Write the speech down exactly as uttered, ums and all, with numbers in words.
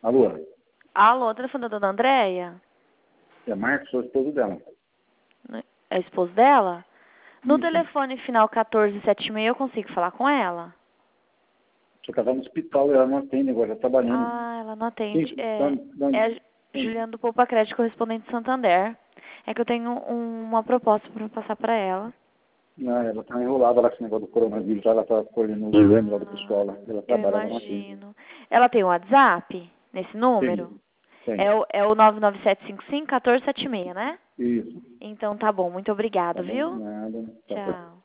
Alô? Alô, telefone da dona Andréia? É Marcos, sou esposo dela. É esposo dela? No Isso. telefone final quatorze setenta e seis eu consigo falar com ela? Só que ela tá no hospital e ela não atende agora, tá trabalhando. Ah, ela não atende. Sim, É, dá- dá- é a Juliana do Poupa Crédito, correspondente de Santander. É que eu tenho um- uma proposta para passar para ela. não, ela tá enrolada lá com esse negócio do coronavírus, ela tá colhendo os exames lá do pessoal lá. Ela Eu trabalha, ela não atende. imagino. Ela tem um WhatsApp nesse número? Tem, tem. É o, é o nove nove sete cinco cinco um quatro sete seis, né? Isso. Então tá bom, muito Tá obrigada, bom? viu? Nada. Tá. Tchau.